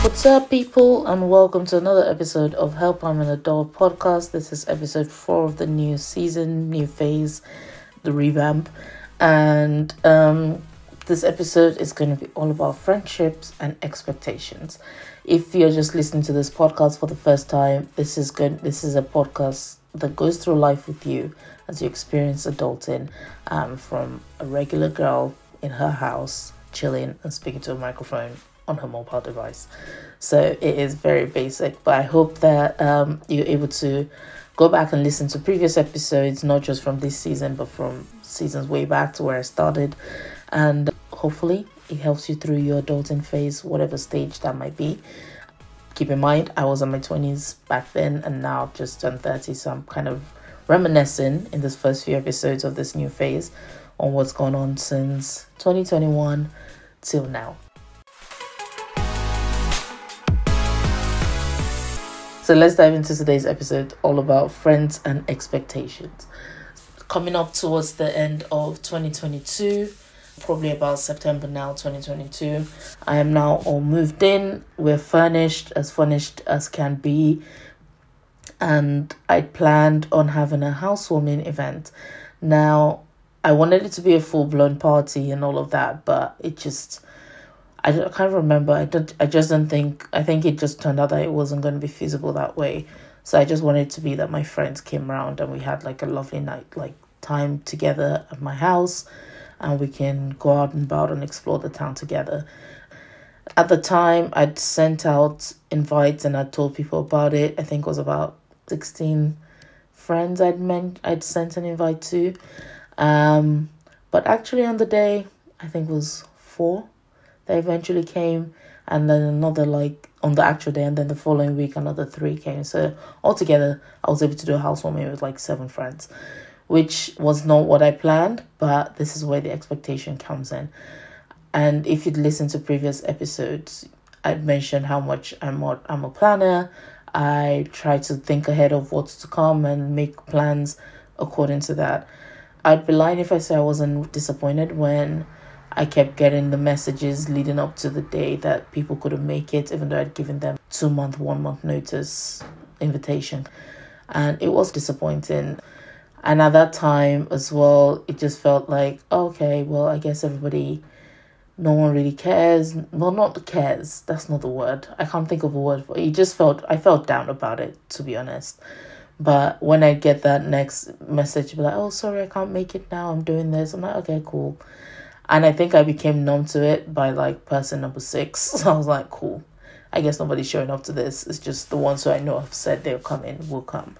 What's up, people, and welcome to another episode of Help I'm an Adult podcast. This is episode 4 of the new season, new phase, the revamp. And this episode is going to be all about friendships and expectations. If you're just listening to this podcast for the first time, this is a podcast that goes through life with you as you experience adulting, from a regular girl in her house, chilling and speaking to a microphone on her mobile device. So it is very basic, but I hope that you're able to go back and listen to previous episodes, not just from this season, but from seasons way back to where I started. And hopefully it helps you through your adulting phase, whatever stage that might be. Keep in mind, I was in my 20s back then, and now I've just turned 30, so I'm kind of reminiscing in this first few episodes of this new phase on what's gone on since 2021 till now. So let's dive into today's episode, all about friends and expectations. Coming up towards the end of 2022, probably about September now, 2022. I am now all moved in. We're furnished as can be. And I planned on having a housewarming event. Now, I wanted it to be a full-blown party and all of that, but I can't remember. I think it just turned out that it wasn't going to be feasible that way. So I just wanted it to be that my friends came around and we had like a lovely night, like time together at my house, and we can go out and about and explore the town together. At the time, I'd sent out invites and I'd told people about it. I think it was about 16 friends I'd sent an invite to. But actually on the day, I think it was 4 that eventually came, and then another on the actual day, and then the following week another 3 came. So altogether I was able to do a housewarming with 7 friends, which was not what I planned, but this is where the expectation comes in. And if you'd listened to previous episodes, I'd mentioned how much I'm a planner. I try to think ahead of what's to come and make plans according to that. I'd be lying if I say I wasn't disappointed when I kept getting the messages leading up to the day that people couldn't make it, even though I'd given them 2-month, 1-month notice invitation. And it was disappointing. And at that time as well, it just felt like, okay, well, I guess no one really cares. Well, not cares. That's not the word. I can't think of a word for it. I felt down about it, to be honest. But when I get that next message, be like, oh, sorry, I can't make it now. I'm doing this. I'm like, okay, cool. And I think I became numb to it by person number 6. So I was like, cool. I guess nobody's showing up to this. It's just the ones who I know have said they'll come in will come.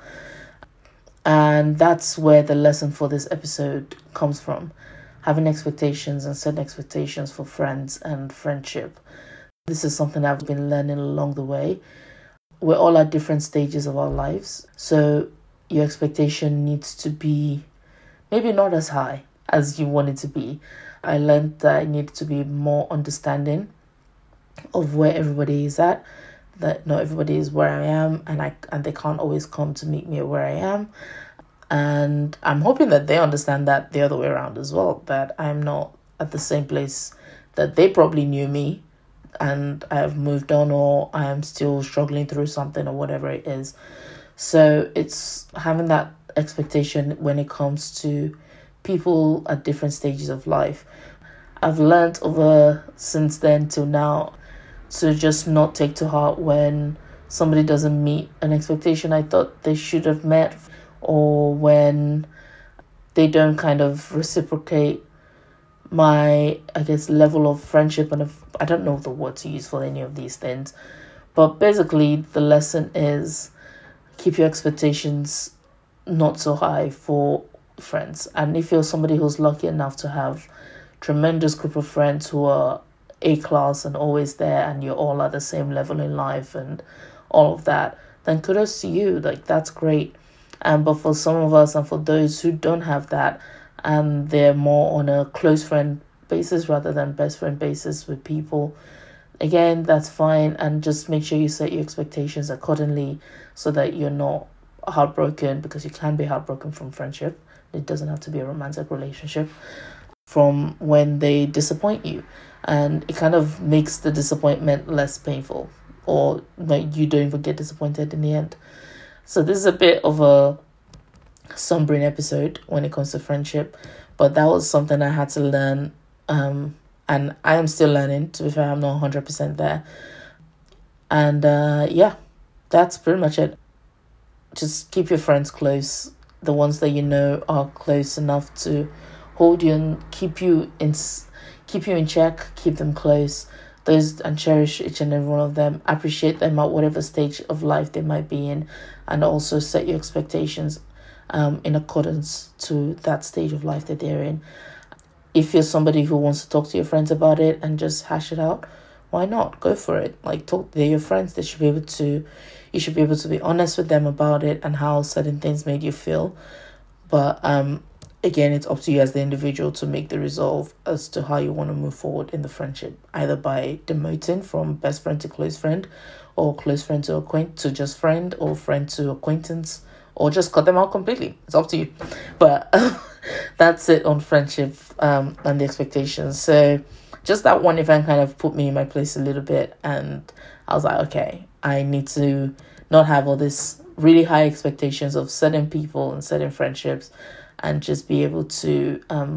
And that's where the lesson for this episode comes from. Having expectations and setting expectations for friends and friendship. This is something I've been learning along the way. We're all at different stages of our lives. So your expectation needs to be maybe not as high as you want it to be. I learned that I need to be more understanding of where everybody is at, that not everybody is where I am, and they can't always come to meet me where I am. And I'm hoping that they understand that the other way around as well, that I'm not at the same place that they probably knew me and I have moved on, or I am still struggling through something or whatever it is. So it's having that expectation when it comes to people at different stages of life. I've learned since then till now to just not take to heart when somebody doesn't meet an expectation I thought they should have met, or when they don't kind of reciprocate my, I guess, level of friendship. And I don't know the word to use for any of these things, but basically the lesson is keep your expectations not so high for friends. And if you're somebody who's lucky enough to have tremendous group of friends who are A-class and always there, and you're all at the same level in life and all of that, then kudos to you. That's great. But for some of us, and for those who don't have that, and they're more on a close friend basis rather than best friend basis with people, again, that's fine. And just make sure you set your expectations accordingly so that you're not heartbroken, because you can be heartbroken from friendship. It doesn't have to be a romantic relationship, from when they disappoint you. And it kind of makes the disappointment less painful. or like you don't even get disappointed in the end. So this is a bit of a sombering episode when it comes to friendship, but that was something I had to learn, and I am still learning. To be fair, I'm not 100% there. And yeah, that's pretty much it. Just keep your friends close, the ones that you know are close enough to hold you and keep you in check. Keep them close, those, and cherish each and every one of them. Appreciate them at whatever stage of life they might be in, and also set your expectations in accordance to that stage of life that they're in. If you're somebody who wants to talk to your friends about it and just hash it out, why not? Go for it. Like, they're your friends. You should be able to be honest with them about it and how certain things made you feel. But again, it's up to you as the individual to make the resolve as to how you want to move forward in the friendship, either by demoting from best friend to close friend, or close friend to just friend, or friend to acquaintance, or just cut them out completely. It's up to you. But that's it on friendship and the expectations. So just that one event kind of put me in my place a little bit, and I was like, okay, I need to not have all this really high expectations of certain people and certain friendships, and just be able to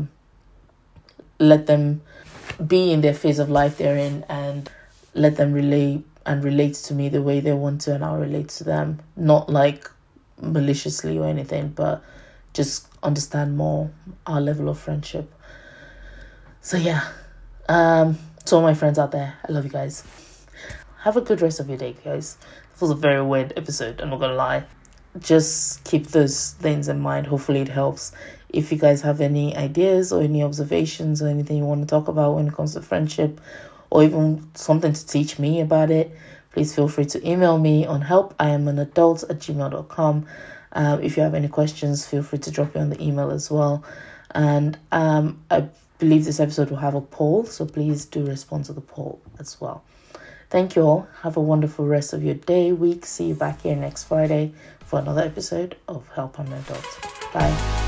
let them be in their phase of life they're in, and let them relate to me the way they want to, and I'll relate to them. Not like maliciously or anything, but just understand more our level of friendship. So yeah, to all my friends out there, I love you guys. Have a good rest of your day, guys. This was a very weird episode, I'm not gonna lie. Just keep those things in mind. Hopefully it helps. If you guys have any ideas or any observations or anything you want to talk about when it comes to friendship, or even something to teach me about it, please feel free to email me on helpiamanadult@gmail.com. If you have any questions, feel free to drop it on the email as well. And I believe this episode will have a poll, so please do respond to the poll as well. Thank you all. Have a wonderful rest of your day, week. See you back here next Friday for another episode of Help I'm an Adult. Bye.